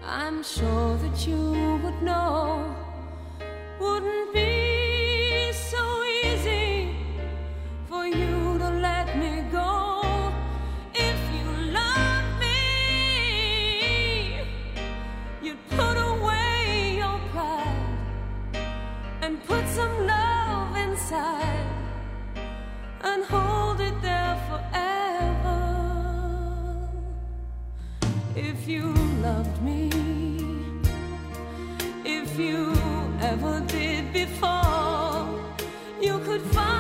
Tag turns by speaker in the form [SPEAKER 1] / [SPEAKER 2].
[SPEAKER 1] I'm sure that you would know, wouldn't be so easy for you to let me go. If you love me, you'd put away your pride and put some love inside and hold it there forever. If you loved me, if you ever did before, you could find